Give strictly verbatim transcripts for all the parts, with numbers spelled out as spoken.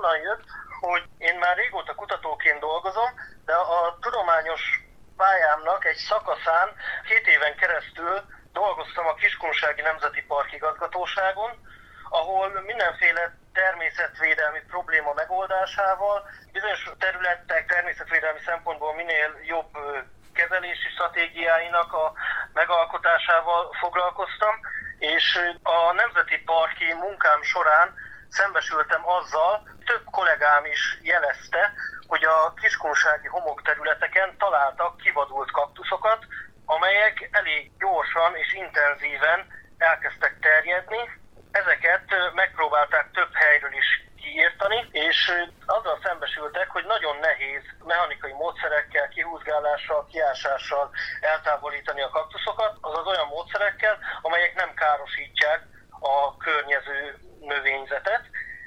onnan jött, hogy én már régóta kutatóként dolgozom, de a tudományos pályámnak egy szakaszán két éven keresztül dolgoztam a Kiskunsági Nemzeti Park igazgatóságon, ahol mindenféle természetvédelmi probléma megoldásával, bizonyos területek természetvédelmi szempontból minél jobb kezelési stratégiáinak a megalkotásával foglalkoztam, és a nemzeti parki munkám során szembesültem azzal, több kollégám is jelezte, hogy a kiskunsági homokterületeken találtak kivadult kaktuszokat, amelyek elég gyorsan és intenzíven elkezdtek terjedni. Ezeket megpróbálták több helyről is kiírtani, és azzal szembesültek, hogy nagyon nehéz mechanikai módszerekkel, kihúzgálással, kiásással eltávolítani a kaktuszokat, azaz olyan módszerekkel, amelyek nem károsítják a környező növényzetet.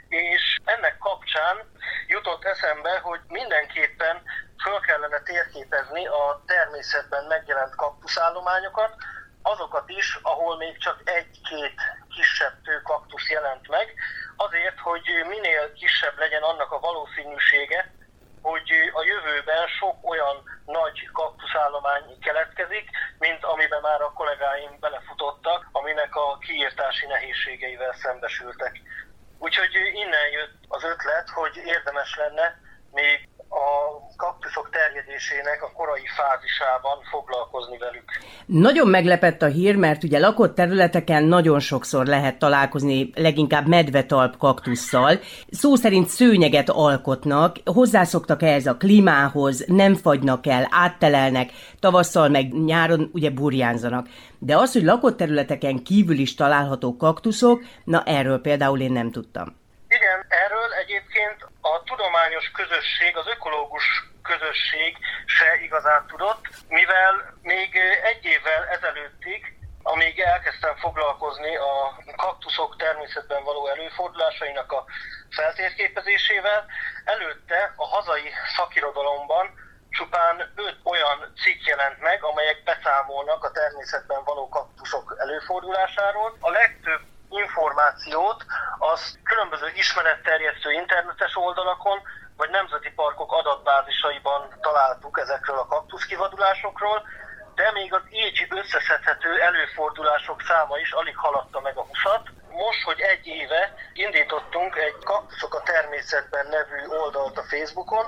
És ennek kapcsán jutott eszembe, hogy mindenképpen föl kellene térképezni a természetben megjelent kaktuszállományokat, azokat is, ahol még csak egy-két kisebb tőkaktusz jelent meg, azért, hogy minél kisebb legyen annak a valószínűsége, hogy a jövőben sok olyan nagy kaktuszállomány keletkezik, mint amiben már a kollégáim belefutottak, aminek a kiírtási nehézségeivel szembesültek. Úgyhogy innen jött az ötlet, hogy érdemes lenne még a kaktuszok terjedésének a korai fázisában foglalkozni velük. Nagyon meglepett a hír, mert ugye lakott területeken nagyon sokszor lehet találkozni leginkább medvetalp kaktusszal. Szó szerint szőnyeget alkotnak, hozzászoktak ehhez a klímához, nem fagynak el, áttelelnek, tavasszal meg nyáron ugye burjánzanak. De az, hogy lakott területeken kívül is található kaktuszok, na erről például én nem tudtam. Igen, erről egyébként a tudományos közösség, az ökológus közösség se igazán tudott, mivel még egy évvel ezelőttig, amíg elkezdtem foglalkozni a kaktuszok természetben való előfordulásainak a feltérképezésével, előtte a hazai szakirodalomban csupán öt olyan cikk jelent meg, amelyek beszámolnak a természetben való kaktuszok előfordulásáról. A legtöbb információt az különböző ismeretterjesztő internetes oldalakon, vagy nemzeti parkok adatbázisaiban találtuk ezekről a kaktuszkivadulásokról, de még az így összeszedhető előfordulások száma is alig haladta meg a húszat. Most, hogy egy éve indítottunk egy Kaktuszok a természetben nevű oldalt a Facebookon,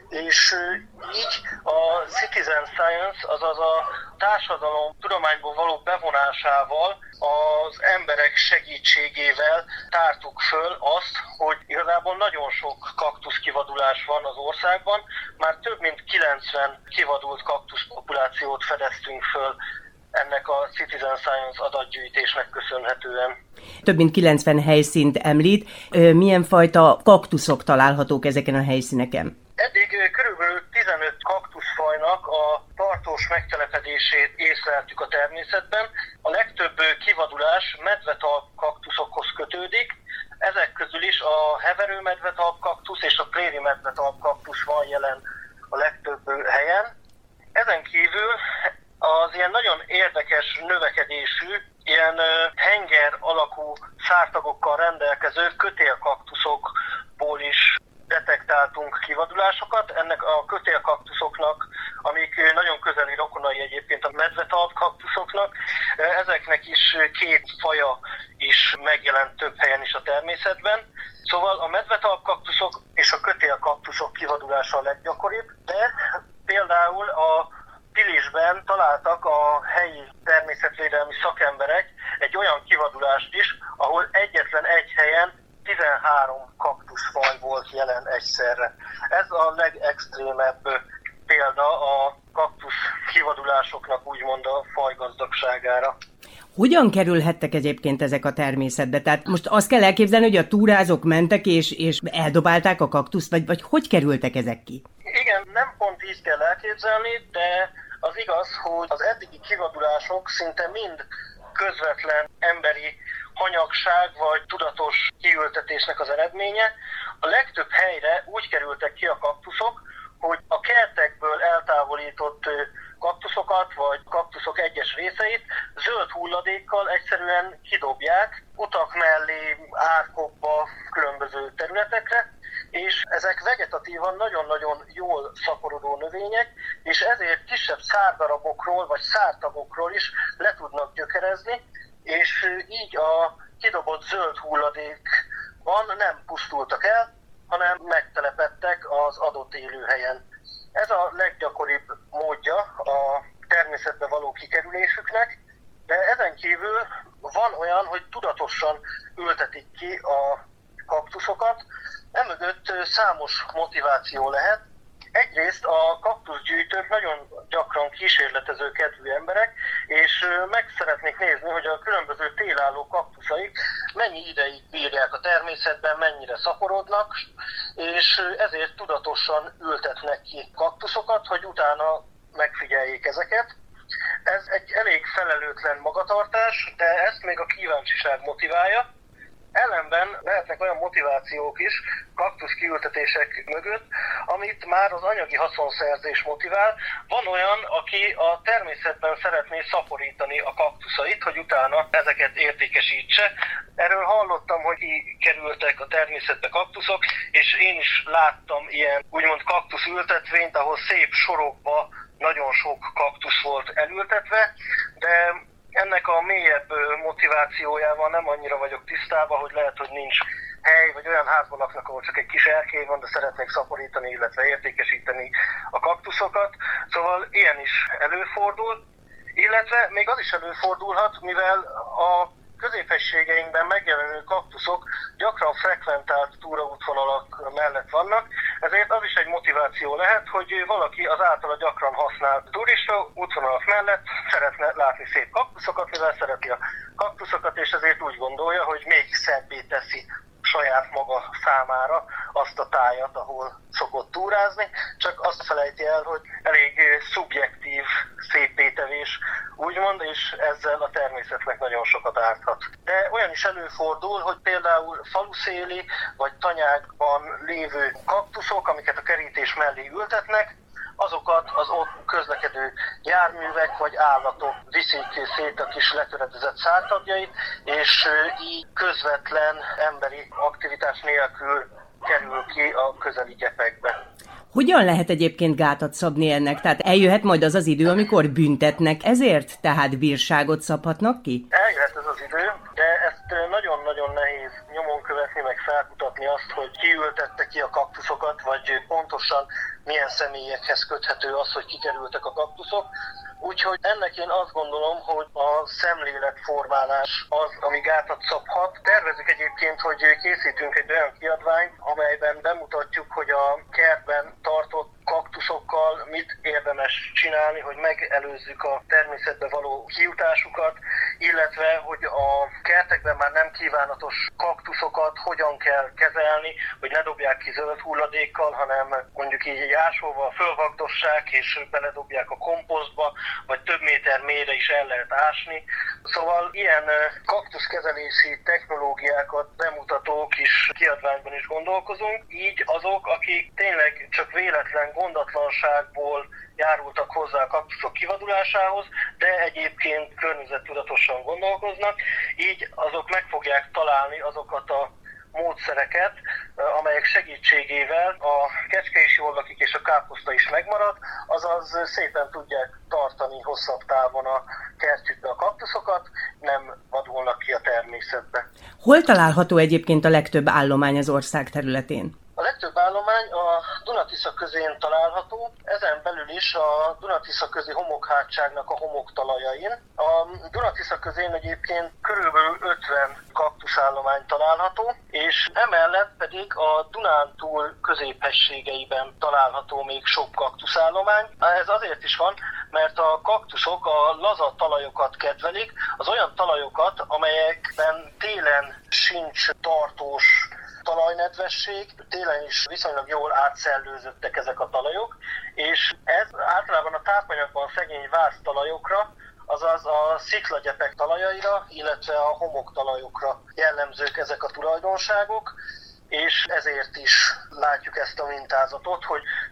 és így a Citizen Science, azaz a társadalom tudományból való bevonásával, az emberek segítségével tártuk föl azt, hogy igazából nagyon sok kaktuszkivadulás van az országban, már több mint kilencven kivadult kaktuszpopulációt fedeztünk föl ennek a Citizen Science adatgyűjtésnek köszönhetően. Több mint kilencven helyszínt említ. Milyen fajta kaktuszok találhatók ezeken a helyszíneken? Eddig körülbelül tizenöt kaktuszfajnak a tartós megtelepedését észleltük a természetben. A legtöbb kivadulás medvetalp kaktuszokhoz kötődik. Ezek közül is a heverő medvetalp kaktusz és a préri medvetalp kaktusz van jelen a legtöbb helyen. Ezen kívül az ilyen nagyon érdekes növekedésű, ilyen henger alakú szártagokkal rendelkező kötélkaktuszokból is detektáltunk kivadulásokat. Ennek a kötélkaktuszoknak, amik nagyon közeli rokonai egyébként a medvetalp kaktuszoknak, ezeknek is két faja is megjelent több helyen is a természetben. Szóval a medvetalp kaktuszok és a kötélkaktuszok kivadulása a leggyakoribb, de például a Pilisben találtak a helyi természetvédelmi szakemberek egy olyan kivadulást is, ahol egyetlen egy helyen tizenhárom kaktuszfaj volt jelen egyszerre. Ez a legextrémebb példa a kaktusz kivadulásoknak úgymond a fajgazdagságára. Hogyan kerülhettek egyébként ezek a természetbe? Tehát most azt kell elképzelni, hogy a túrázók mentek és, és eldobálták a kaktuszt, vagy, vagy hogy kerültek ezek ki? Igen, nem pont így kell elképzelni, de az igaz, hogy az eddigi kivadulások szinte mind közvetlen emberi hanyagság vagy tudatos kiültetésnek az eredménye. A legtöbb helyre úgy kerültek ki a kaktuszok, hogy a kertekből eltávolított kaktuszokat, vagy kaktuszok egyes részeit zöld hulladékkal egyszerűen kidobják utak mellé, árkokba, különböző területekre, és ezek vegetatívan nagyon-nagyon jól szaporodó növények, és ezért kisebb szárdarabokról vagy szártagokról is le tudnak gyökerezni, és így a kidobott zöld hulladékban nem pusztultak el, hanem megtelepedtek az adott élőhelyen. Ez a leggyakoribb módja a természetbe való kikerülésüknek, de ezen kívül van olyan, hogy tudatosan ültetik ki a kaktuszokat. Emögött számos motiváció lehet. Egyrészt a kaktuszgyűjtők nagyon gyakran kísérletező kedvű emberek, és meg szeretnék nézni, hogy a különböző télálló kaktuszaik mennyi ideig bírják a természetben, mennyire szaporodnak, és ezért tudatosan ültetnek ki kaktuszokat, hogy utána megfigyeljék ezeket. Ez egy elég felelőtlen magatartás, de ezt még a kíváncsiság motiválja. Ellenben lehetnek olyan motivációk is kaktusz kiültetések mögött, amit már az anyagi haszonszerzés motivál. Van olyan, aki a természetben szeretné szaporítani a kaktuszait, hogy utána ezeket értékesítse. Erről hallottam, hogy kerültek a természetbe kaktuszok, és én is láttam ilyen úgymond kaktuszültetvényt, ahol szép sorokba nagyon sok kaktusz volt elültetve, de ennek a mélyebb motivációjával nem annyira vagyok tisztában, hogy lehet, hogy nincs hely, vagy olyan házban laknak, ahol csak egy kis erkély van, de szeretnék szaporítani, illetve értékesíteni a kaktuszokat. Szóval ilyen is előfordul, illetve még az is előfordulhat, mivel a középhegységeinkben megjelenő kaktuszok gyakran frekventált túraútvonalak mellett vannak, ezért az is egy motiváció lehet, hogy valaki az általa gyakran használt turista útvonalak mellett szeretne látni szép kaktuszokat, mivel szereti a kaktuszokat, és ezért úgy gondolja, hogy még szebbé teszi saját maga számára azt a tájat, ahol szokott túrázni, csak azt felejti el, hogy elég szubjektív széppétevés, úgymond, és ezzel a természetnek nagyon sokat árthat. De olyan is előfordul, hogy például faluszéli vagy tanyákban lévő kaktuszok, amiket a kerítés mellé ültetnek, azokat az ott közlekedő járművek vagy állatok viszik szét a kis letöredezett szártagjait, és így közvetlen emberi aktivitás nélkül kerül ki a közeli gyepekbe. Hogyan lehet egyébként gátat szabni ennek? Tehát eljöhet majd az az idő, amikor büntetnek ezért? Tehát bírságot szabhatnak ki? Eljöhet ez az idő, de ezt nagyon-nagyon nehéz nyomon követni, meg felkutatni azt, hogy ki ültette ki a kaktuszokat, vagy pontosan milyen személyekhez köthető az, hogy kikerültek a kaktuszok. Úgyhogy ennek én azt gondolom, hogy a szemléletformálás az, ami gátat szabhat. Tervezzük egyébként, hogy készítünk egy olyan kiadványt, amelyben bemutatjuk, hogy a kertben tartott kaktuszokkal mit érdemes csinálni, hogy megelőzzük a természetbe való kijutásukat, illetve hogy a kertekben már nem kívánatos kaktuszokat hogyan kell kezelni, hogy ne dobják ki zöld hulladékkal, hanem mondjuk így ásóval fölvagdossák és beledobják a komposztba, vagy több méter mélyre is el lehet ásni. Szóval ilyen kaktuszkezelési technológiákat bemutató kis kiadványban is gondolkozunk, így azok, akik tényleg csak véletlen gondatlanságból járultak hozzá a kaktuszok kivadulásához, de egyébként környezettudatosan gondolkoznak, így azok meg fogják találni azokat a módszereket, amelyek segítségével a kecske is jól lakik és a káposzta is megmarad, azaz szépen tudják tartani hosszabb távon a kertjükbe a kaktuszokat, nem vadulnak ki a természetbe. Hol található egyébként a legtöbb állomány az ország területén? A legtöbb állomány a Duna-Tisza közén található, ezen belül is a Duna-Tisza közi homokhátságnak a homoktalajain. A Duna-Tisza közén egyébként körülbelül ötven kaktuszállomány található, és emellett pedig a Dunántúl középhegységeiben található még sok kaktuszállomány. Ez azért is van, mert a kaktuszok a laza talajokat kedvelik, az olyan talajokat, amelyekben télen sincs tartós talajnedvesség, télen is viszonylag jól átszellőzöttek ezek a talajok, és ez általában a tápanyagban szegény vásztalajokra, azaz a sziklagyepek talajaira, illetve a homoktalajokra jellemzők ezek a tulajdonságok, és ezért is látjuk ezt a mintázatot, hogy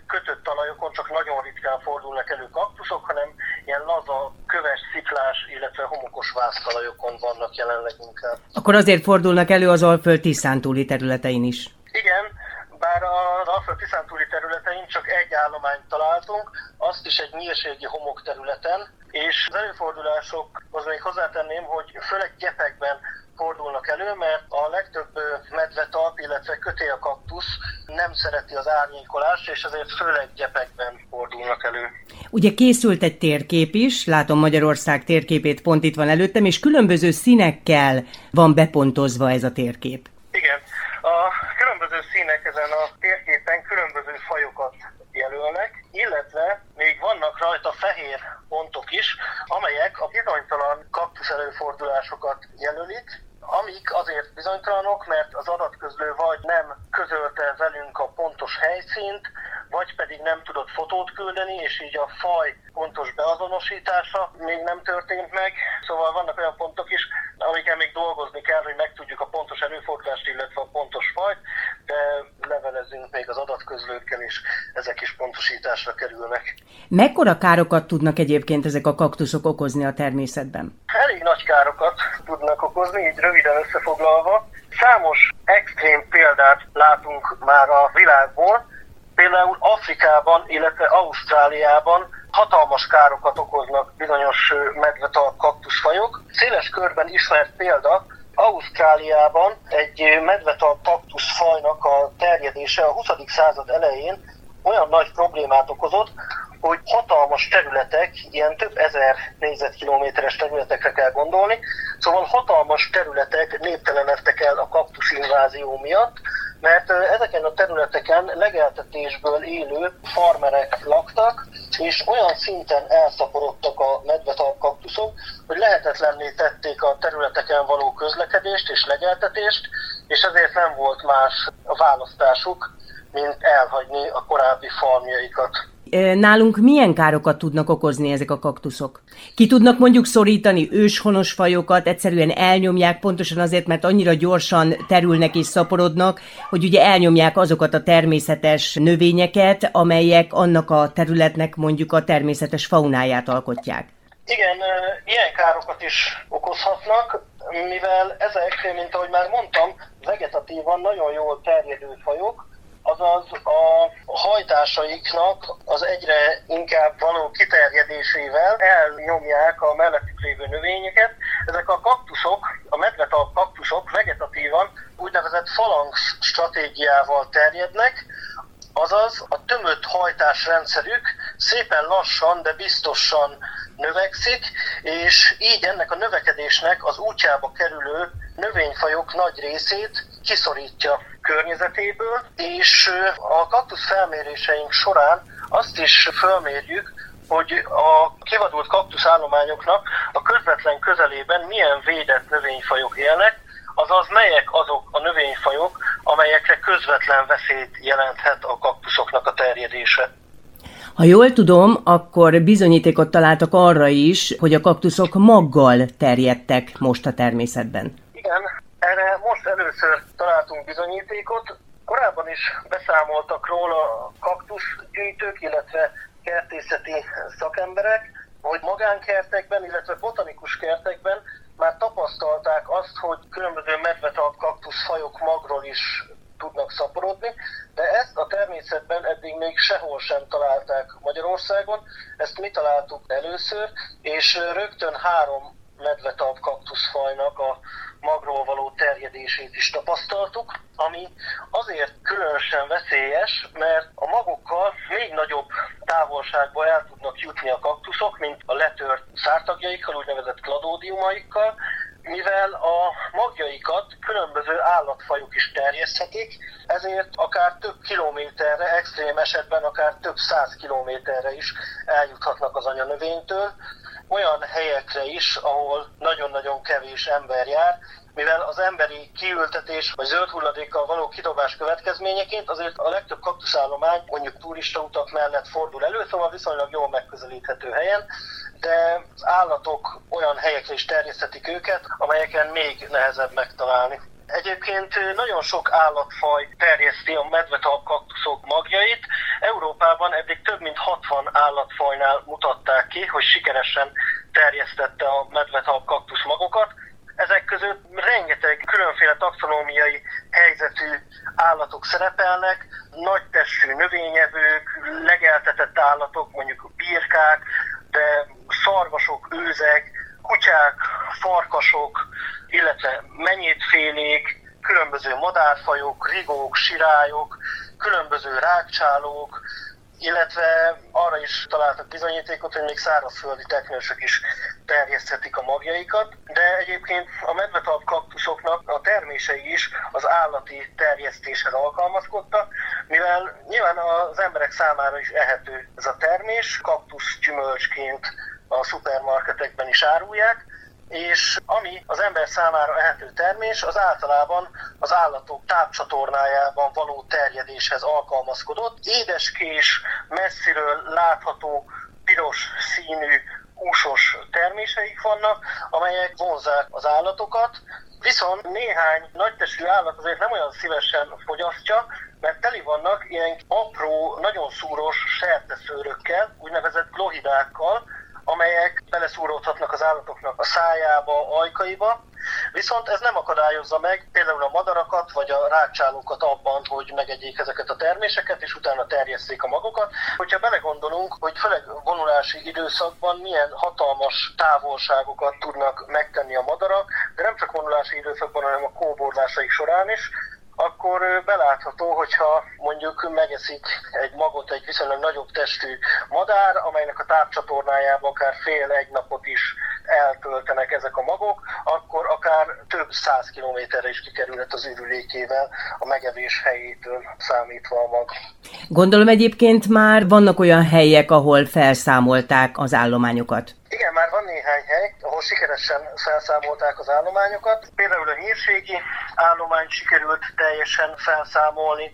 kötött talajokon csak nagyon ritkán fordulnak elő kaktuszok, hanem ilyen laza, köves, sziklás, illetve homokos vásztalajokon vannak jelenleg inkább. Akkor azért fordulnak elő az Alföld-Tiszán túli területein is. Igen, bár az Alföld-Tiszán túli területein csak egy állományt találtunk, azt is egy nyírségi homok területen, és az előfordulásokhoz még hozzátenném, hogy főleg gyepekben fordulnak elő, mert a legtöbb medvetalp, illetve kötélkaktusz nem szereti az árnyékolást, és ezért főleg gyepekben fordulnak elő. Ugye készült egy térkép is, látom Magyarország térképét pont itt van előttem, és különböző színekkel van bepontozva ez a térkép. Igen, a különböző színek ezen a térképen különböző fajokat jelölnek, illetve még vannak rajta fehér pontok is, amelyek a bizonytalan kaktusz előfordulásokat jelölik, amik azért bizonytalanok, mert az adatközlő vagy nem közölte velünk a pontos helyszínt, vagy pedig nem tudott fotót küldeni, és így a faj pontos beazonosítása még nem történt meg. Szóval vannak olyan pontok is, amikkel még dolgozni kell, hogy megtudjuk a pontos előfordulást, illetve a pontos fajt, de levelezünk még az adatközlőkkel, és ezek is pontosításra kerülnek. Mekkora károkat tudnak egyébként ezek a kaktuszok okozni a természetben? Elég nagy károkat tudnak okozni, így röviden összefoglalva. Számos extrém példát látunk már a világból, például Afrikában, illetve Ausztráliában hatalmas károkat okoznak bizonyos medvetalp kaktuszfajok. Széles körben ismert példa, Ausztráliában egy medvetalp kaktuszfajnak a terjedése a huszadik század elején olyan nagy problémát okozott, hogy hatalmas területek, ilyen több ezer négyzetkilométeres területekre kell gondolni, szóval hatalmas területek néptelenedtek el a kaktuszinvázió miatt, mert ezeken a területeken legeltetésből élő farmerek laktak, és olyan szinten elszaporodtak a medvetalp kaktuszok, hogy lehetetlenné tették a területeken való közlekedést és legeltetést, és ezért nem volt más választásuk, mint elhagyni a korábbi farmjaikat. Nálunk milyen károkat tudnak okozni ezek a kaktuszok? Ki tudnak mondjuk szorítani őshonos fajokat, egyszerűen elnyomják pontosan azért, mert annyira gyorsan terülnek és szaporodnak, hogy ugye elnyomják azokat a természetes növényeket, amelyek annak a területnek mondjuk a természetes faunáját alkotják. Igen, ilyen károkat is okozhatnak, mivel ezek, mint ahogy már mondtam, vegetatívan nagyon jól terjedő fajok, azaz a hajtásaiknak az egyre inkább való kiterjedésével elnyomják a mellettük lévő növényeket. Ezek a kaktuszok, a medvetalp kaktuszok vegetatívan úgynevezett falanx stratégiával terjednek, azaz a tömött hajtásrendszerük szépen lassan, de biztosan növekszik, és így ennek a növekedésnek az útjába kerülő növényfajok nagy részét kiszorítja környezetéből, és a kaktusz felméréseink során azt is felmérjük, hogy a kivadult kaktuszállományoknak a közvetlen közelében milyen védett növényfajok élnek, azaz melyek azok a növényfajok, amelyekre közvetlen veszélyt jelenthet a kaktuszoknak a terjedése. Ha jól tudom, akkor bizonyítékot találtak arra is, hogy a kaktuszok maggal terjedtek most a természetben. Igen, erre most először találtunk bizonyítékot. Korábban is beszámoltak róla a kaktuszgyűjtők, illetve kertészeti szakemberek, hogy magánkertekben, illetve botanikus kertekben már tapasztalták azt, hogy különböző medvetalp kaktuszfajok magról is tudnak szaporodni, de ezt a természetben eddig még sehol sem találták Magyarországon. Ezt mi találtuk először, és rögtön három medvetalp kaktuszfajnak a magról való terjedését is tapasztaltuk, ami azért különösen veszélyes, mert a magokkal még nagyobb távolságba el tudnak jutni a kaktuszok, mint a letört szártagjaikkal, úgynevezett kladódiumaikkal, mivel a magjaikat különböző állatfajok is terjeszthetik, ezért akár több kilométerre, extrém esetben akár több száz kilométerre is eljuthatnak az anyanövénytől, olyan helyekre is, ahol nagyon-nagyon kevés ember jár, mivel az emberi kiültetés vagy zöld hulladékkal való kidobás következményeként azért a legtöbb kaktuszállomány mondjuk turistautak mellett fordul elő, szóval viszonylag jól megközelíthető helyen, de az állatok olyan helyekre is terjeszthetik őket, amelyeken még nehezebb megtalálni. Egyébként nagyon sok állatfaj terjeszti a medvetalp kaktuszok magjait, Európában eddig több mint hatvan állatfajnál mutatták ki, hogy sikeresen terjesztette a medvetalp kaktusz magokat. Ezek között rengeteg különféle taxonómiai helyzetű állatok szerepelnek, nagytestű növényevők, legeltetett állatok, mondjuk birkák, de szarvasok, őzek, kutyák, farkasok, illetve menyétfélék, különböző madárfajok, rigók, sirályok, különböző rágcsálók, illetve arra is találtak bizonyítékot, hogy még szárazföldi teknősök is terjeszthetik a magjaikat, de egyébként a medvetalp kaktuszoknak a termései is az állati terjesztéshez alkalmazkodtak, mivel nyilván az emberek számára is ehető ez a termés, kaktusz gyümölcsként a szupermarketekben is árulják, és ami az ember számára ehető termés, az általában az állatok tápcsatornájában való terjedéshez alkalmazkodott. Édeskés, messziről látható, piros színű, húsos terméseik vannak, amelyek vonzzák az állatokat, viszont néhány nagytestű állat azért nem olyan szívesen fogyasztja, mert teli vannak ilyen apró, nagyon szúros serteszőrökkel, úgynevezett glohidákkal, amelyek beleszúródhatnak az állatoknak a szájába, ajkaiba, viszont ez nem akadályozza meg például a madarakat vagy a rágcsálókat abban, hogy megegyék ezeket a terméseket, és utána terjesszék a magokat. Hogyha belegondolunk, hogy főleg vonulási időszakban milyen hatalmas távolságokat tudnak megtenni a madarak, de nem csak vonulási időszakban, hanem a kóborlásaik során is, akkor belátható, hogyha mondjuk megeszik egy magot egy viszonylag nagyobb testű madár, amelynek a tápcsatornájában akár fél-egy napot is eltöltenek ezek a magok, akkor akár több száz kilométerre is kikerülhet az ürülékével a megevés helyétől számítva a mag. Gondolom egyébként már vannak olyan helyek, ahol felszámolták az állományokat. Igen, már van néhány hely, ahol sikeresen felszámolták az állományokat. Például a nyírségi állományt sikerült teljesen felszámolni,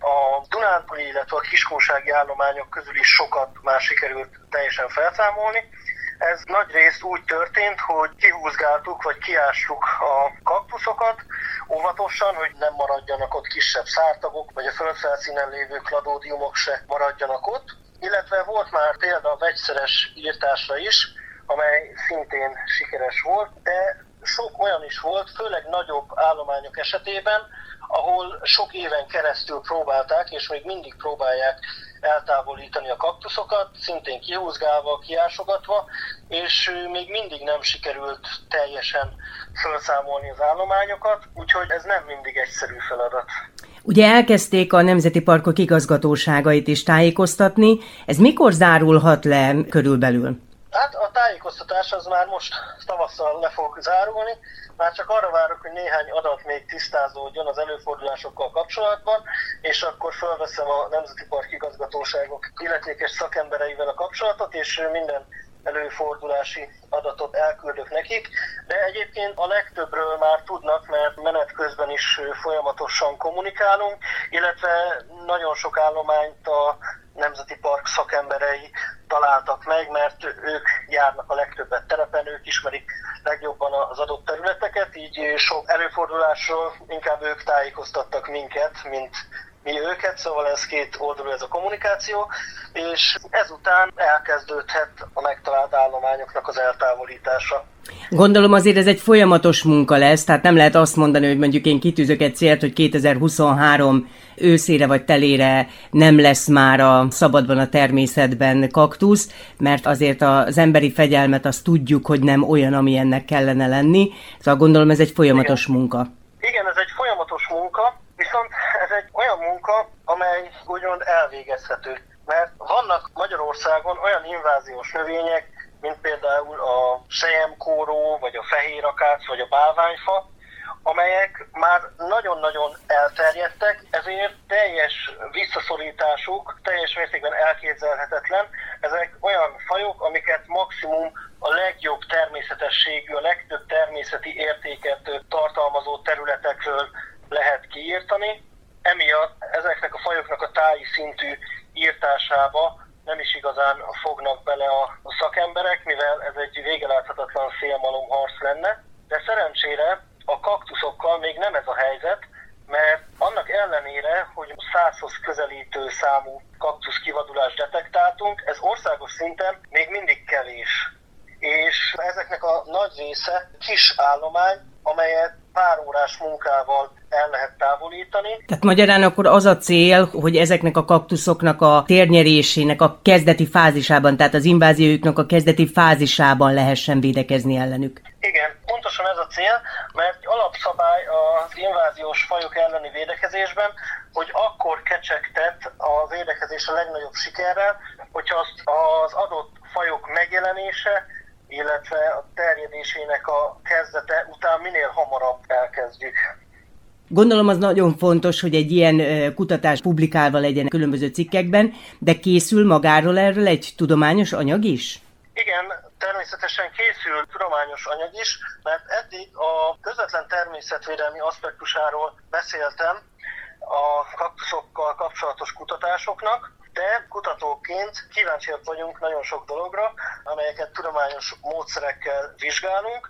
a dunántúli, illetve a kiskunsági állományok közül is sokat már sikerült teljesen felszámolni. Ez nagyrészt úgy történt, hogy kihúzgáltuk vagy kiástuk a kaktuszokat óvatosan, hogy nem maradjanak ott kisebb szártagok, vagy a földfelszínen lévő kladódiumok se maradjanak ott. Illetve volt már példa a vegyszeres írtásra is, amely szintén sikeres volt, de sok olyan is volt, főleg nagyobb állományok esetében, ahol sok éven keresztül próbálták, és még mindig próbálják eltávolítani a kaktuszokat, szintén kihúzgálva, kiásogatva, és még mindig nem sikerült teljesen felszámolni az állományokat, úgyhogy ez nem mindig egyszerű feladat. Ugye elkezdték a Nemzeti Parkok igazgatóságait is tájékoztatni, ez mikor zárulhat le körülbelül? Hát a tájékoztatás az már most tavasszal le fog zárulni, már csak arra várok, hogy néhány adat még tisztázódjon az előfordulásokkal kapcsolatban, és akkor felveszem a Nemzeti Park igazgatóságok illetékes szakembereivel a kapcsolatot, és minden előfordulási adatot elküldök nekik, de egyébként a legtöbbről már tudnak, mert menet közben is folyamatosan kommunikálunk, illetve nagyon sok állományt a Nemzeti Park szakemberei találtak meg, mert ők járnak a legtöbbet terepen, ők ismerik legjobban az adott területeket, így sok előfordulásról inkább ők tájékoztattak minket, mint mi őket, szóval ez két oldalú ez a kommunikáció, és ezután elkezdődhet a megtalált állományoknak az eltávolítása. Gondolom azért ez egy folyamatos munka lesz, tehát nem lehet azt mondani, hogy mondjuk én kitűzök egy célt, hogy kétezer-huszonhárom őszére vagy telére nem lesz már a szabadban a természetben kaktusz, mert azért az emberi fegyelmet azt tudjuk, hogy nem olyan, ami ennek kellene lenni, szóval gondolom ez egy folyamatos Igen. munka. Igen, ez egy folyamatos munka, viszont ez egy olyan munka, amely úgymond elvégezhető. Mert vannak Magyarországon olyan inváziós növények, mint például a selyemkóró, vagy a fehérakác, vagy a bálványfa, amelyek már nagyon-nagyon elterjedtek, ezért teljes visszaszorításuk teljes mértékben elképzelhetetlen. Ezek olyan fajok, amiket maximum a legjobb természetességű, a legtöbb természeti értéket tartalmazó területekről lehet kiírtani. Emiatt ezeknek a fajoknak a táji szintű írtásába nem is igazán fognak bele a szakemberek, mivel ez egy végeláthatatlan félmalomharc lenne. De szerencsére a kaktuszokkal még nem ez a helyzet, mert annak ellenére, hogy százhoz közelítő számú kaktusz kivadulást detektáltunk, ez országos szinten még mindig kevés. És ezeknek a nagy része kis állomány, amelyet pár órás munkával el lehet távolítani. Tehát magyarán akkor az a cél, hogy ezeknek a kaktuszoknak a térnyerésének a kezdeti fázisában, tehát az inváziójuknak a kezdeti fázisában lehessen védekezni ellenük. Igen, pontosan ez a cél, mert alapszabály az inváziós fajok elleni védekezésben, hogy akkor kecsegtet a védekezés a legnagyobb sikerrel, hogyha azt az adott fajok megjelenése, illetve a terjedésének a kezdete után minél hamarabb elkezdjük. Gondolom az nagyon fontos, hogy egy ilyen kutatás publikálva legyen különböző cikkekben, de készül magáról erről egy tudományos anyag is? Igen, természetesen készül tudományos anyag is, mert eddig a közvetlen természetvédelmi aspektusáról beszéltem a kaktuszokkal kapcsolatos kutatásoknak, de kutatóként kíváncsiak vagyunk nagyon sok dologra, amelyeket tudományos módszerekkel vizsgálunk,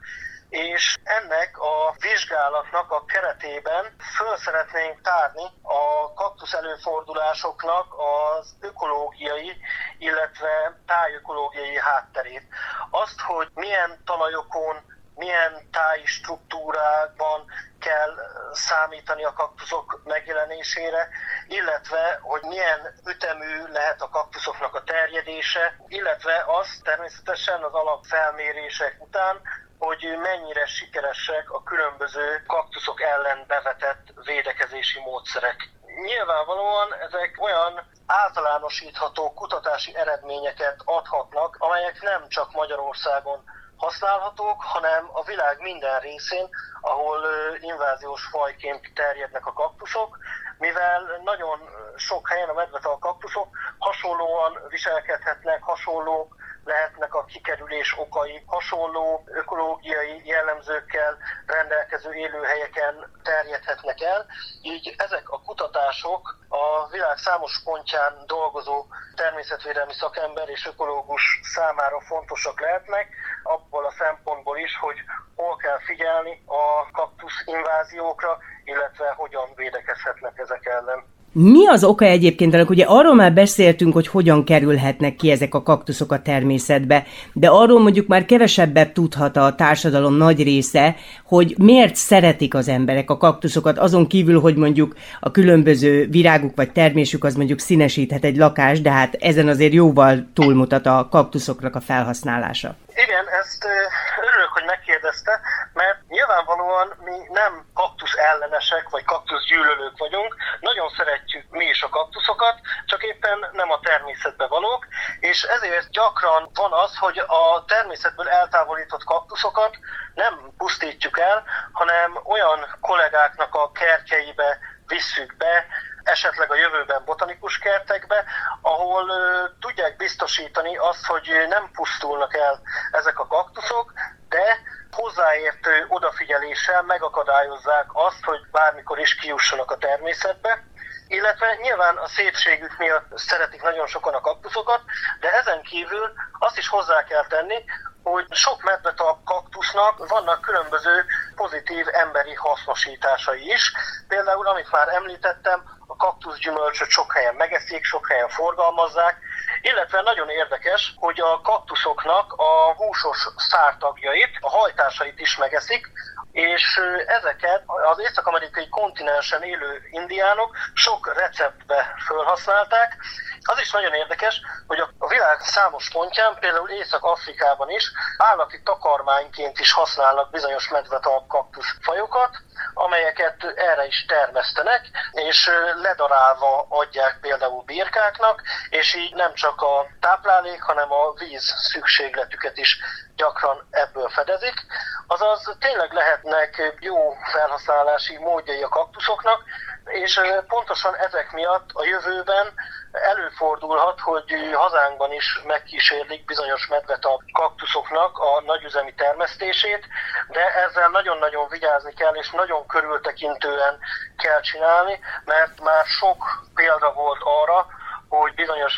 és ennek a vizsgálatnak a keretében föl szeretnénk tárni a kaktusz előfordulásoknak az ökológiai, illetve tájökológiai hátterét. Azt, hogy milyen talajokon, milyen táji struktúrában kell számítani a kaktuszok megjelenésére, illetve hogy milyen ütemű lehet a kaktuszoknak a terjedése, illetve az természetesen az alapfelmérések után, hogy mennyire sikeresek a különböző kaktuszok ellen bevetett védekezési módszerek. Nyilvánvalóan ezek olyan általánosítható kutatási eredményeket adhatnak, amelyek nem csak Magyarországon használhatók, hanem a világ minden részén, ahol inváziós fajként terjednek a kaktuszok, mivel nagyon sok helyen a medvetal kaktuszok hasonlóan viselkedhetnek, hasonlók lehetnek a kikerülés okai, hasonló ökológiai jellemzőkkel rendelkező élőhelyeken terjedhetnek el. Így ezek a kutatások a világ számos pontján dolgozó természetvédelmi szakember és ökológus számára fontosak lehetnek, abból a szempontból is, hogy hol kell figyelni a kaktusz inváziókra, illetve hogyan védekezhetnek ezek ellen. Mi az oka egyébként ennek? Ugye arról már beszéltünk, hogy hogyan kerülhetnek ki ezek a kaktuszok a természetbe, de arról mondjuk már kevesebbet tudhat a társadalom nagy része, hogy miért szeretik az emberek a kaktuszokat, azon kívül, hogy mondjuk a különböző viráguk vagy termésük az mondjuk színesíthet egy lakást, de hát ezen azért jóval túlmutat a kaktuszoknak a felhasználása. Igen, ezt örülök, hogy megkérdezte, mert nyilvánvalóan mi nem kaktusz ellenesek vagy kaktusz gyűlölők vagyunk, nagyon szeretjük mi is a kaktuszokat, csak éppen nem a természetbe valók, és ezért gyakran van az, hogy a természetből eltávolított kaktuszokat nem pusztítjuk el, hanem olyan kollégáknak a kertjeibe visszük be, esetleg a jövőben botanikus kertekbe, ahol uh, tudják biztosítani azt, hogy nem pusztulnak el ezek a kaktuszok, de hozzáértő odafigyeléssel megakadályozzák azt, hogy bármikor is kijussanak a természetbe. Illetve nyilván a szépségük miatt szeretik nagyon sokan a kaktuszokat, de ezen kívül azt is hozzá kell tenni, hogy sok medvetalp kaktusznak vannak különböző pozitív emberi hasznosításai is. Például, amit már említettem, a kaktuszgyümölcsöt sok helyen megeszik, sok helyen forgalmazzák, illetve nagyon érdekes, hogy a kaktuszoknak a húsos szártagjait, a hajtásait is megeszik, és ezeket az észak-amerikai kontinensen élő indiánok sok receptbe felhasználták. Az is nagyon érdekes, hogy a világ számos pontján, például Észak-Afrikában is állati takarmányként is használnak bizonyos medvetalp kaktuszfajokat, amelyeket erre is termesztenek, és ledarálva adják például birkáknak, és így nem csak a táplálék, hanem a víz szükségletüket is gyakran ebből fedezik. Azaz tényleg lehetnek jó felhasználási módjai a kaktuszoknak, és pontosan ezek miatt a jövőben előfordulhat, hogy hazánkban is megkísérlik bizonyos medvetalp kaktuszoknak a nagyüzemi termesztését, de ezzel nagyon-nagyon vigyázni kell, és nagyon körültekintően kell csinálni, mert már sok példa volt arra, hogy bizonyos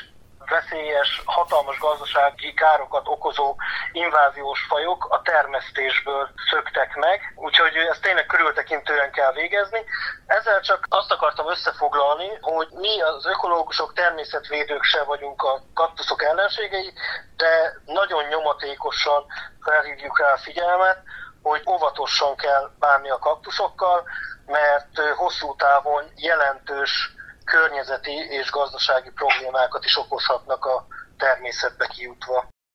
veszélyes, hatalmas gazdasági károkat okozó inváziós fajok a termesztésből szöktek meg, úgyhogy ezt tényleg körültekintően kell végezni. Ezzel csak azt akartam összefoglalni, hogy mi az ökológusok, természetvédők se vagyunk a kaktuszok ellenségei, de nagyon nyomatékosan felhívjuk rá a figyelmet, hogy óvatosan kell bánni a kaktuszokkal, mert hosszú távon jelentős környezeti és gazdasági problémákat is okozhatnak a természetbe kijutva.